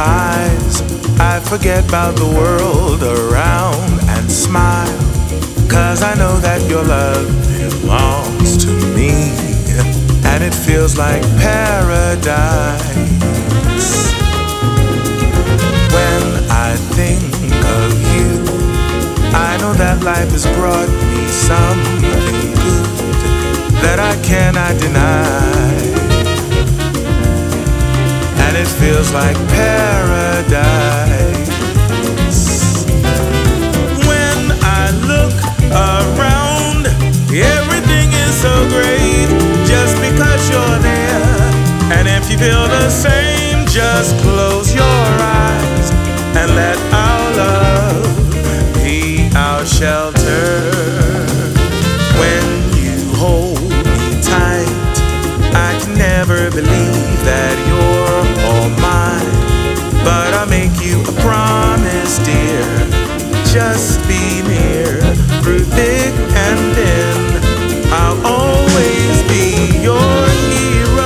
eyes, I forget about the world around and smile. 'Cause I know that your love belongs to me, and it feels like paradise. When I think of you, I know that life has brought me something good that I cannot deny. And it feels like paradise. When I look around, everything is so great just because you're there. And if you feel the same, just close your eyes and let our love be our shelter. When you hold me tight, I can never believe that you're all mine. But I'll make you a promise, dear. Just be near through thick and thin. I'll always be your hero.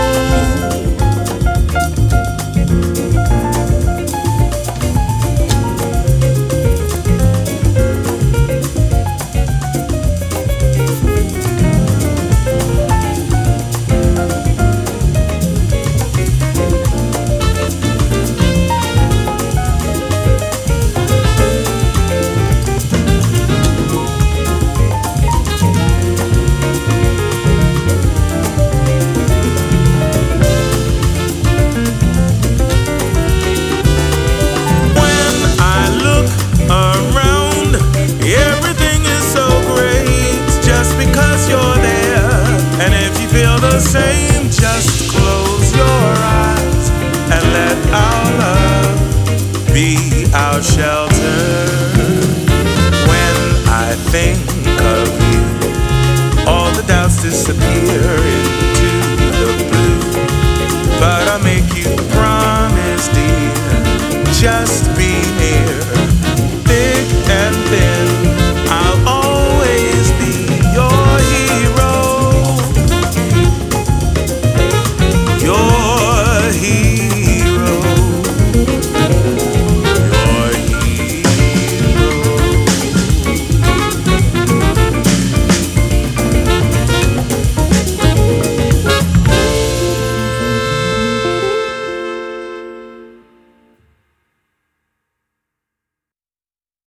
Same, just close your eyes and let our love be our shelter. When I think of you, all the doubts disappear into the blue. But I'll make you a promise, dear. Just